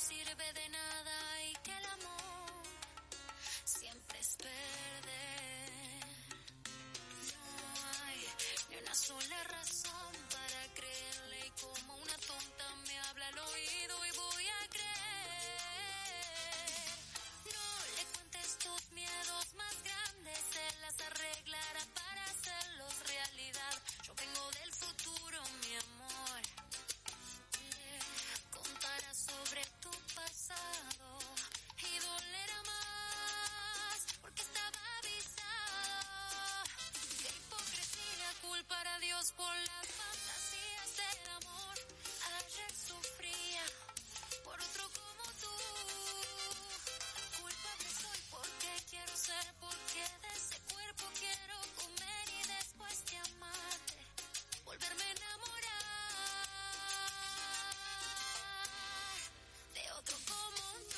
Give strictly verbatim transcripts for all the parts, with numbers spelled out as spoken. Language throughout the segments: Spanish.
sirve de nada y que el amor siempre es perder. No hay ni una sola razón para creerle y como una tonta me habla al oído y voy a creer. No le cuentes tus miedos más grandes, él las arreglará para hacerlos realidad. Yo vengo del futuro, mi amor. Le contarás sobre tu pasado y dolerá más porque estaba avisado. Qué hipocresía culpar a Dios por las fantasías del amor. Ayer sufría por otro como tú. Culpable soy porque quiero ser, porque de ese cuerpo quiero comer y después de amarte volverme a enamorar de otro como tú.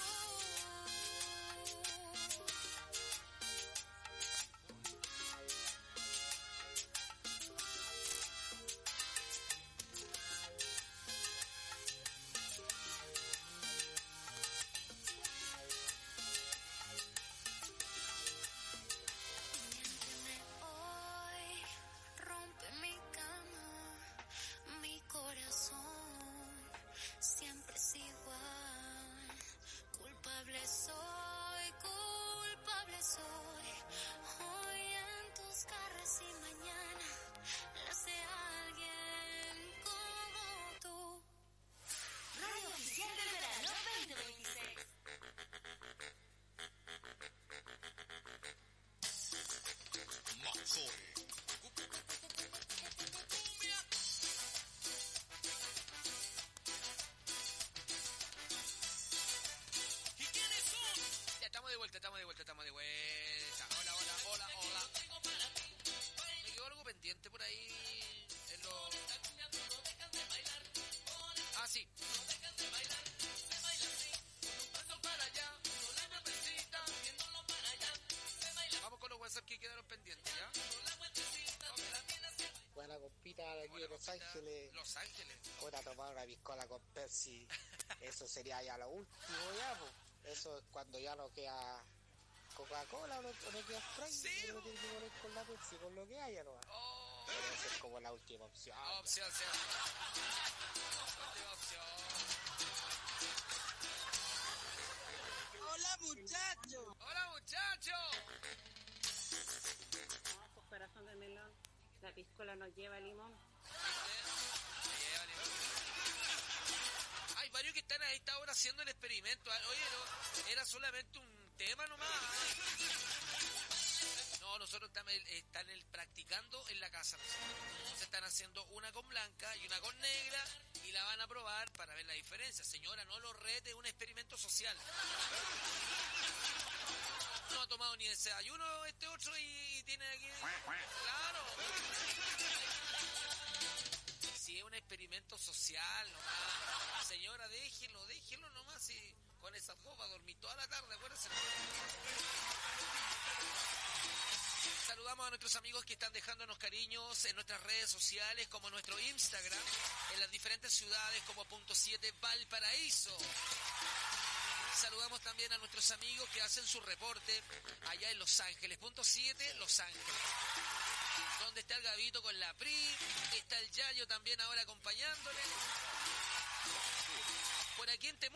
Miénteme hoy, rompe mi cama, mi corazón siempre es igual. Culpable soy, culpable soy. Hoy en tus garras y mañana las de alguien como tú. Radio Oficial del Verano veinte veintiséis. Mazore. ¿Y quiénes son? Ya estamos de vuelta, estamos de vuelta, estamos de vuelta. Hola, hola, hola, hola. Me quedó algo pendiente por ahí en lo... Ah, sí. Vamos con los WhatsApp que quedaron pendientes, ¿ya? Buena compita de aquí de Los Ángeles. Los Ángeles. Puta, tomar una piscola con Pepsi. Eso sería ya lo último, ya, pues. Eso es cuando ya no queda Coca-Cola o no, o no queda Sprite. Sí, uno tiene que poner con la Pepsi, con lo que haya, ¿no? Oh. Esa es como la última opción. Opción, sí. Última opción. Hola muchachos. Hola muchachos. No, pues corazón de melón. La piscola nos lleva limón. Hay varios que están a esta hora haciendo el experimento. Oye, no, era solamente un tema nomás. No, nosotros estamos están el, practicando en la casa. Se están haciendo una con blanca y una con negra y la van a probar para ver la diferencia. Señora, no lo rete, es un experimento social. No ha tomado ni desayuno este otro y tiene aquí... Claro. Si es un experimento social nomás. Señora, déjelo, déjelo nomás y con esas dos va a dormir toda la tarde, acuérdense. Saludamos a nuestros amigos que están dejándonos cariños en nuestras redes sociales, como nuestro Instagram, en las diferentes ciudades como Punto siete Valparaíso. Saludamos también a nuestros amigos que hacen su reporte allá en Los Ángeles, Punto siete Los Ángeles, donde está el Gabito con la Pri, está el Yayo también ahora acompañándole. Por aquí en Temuco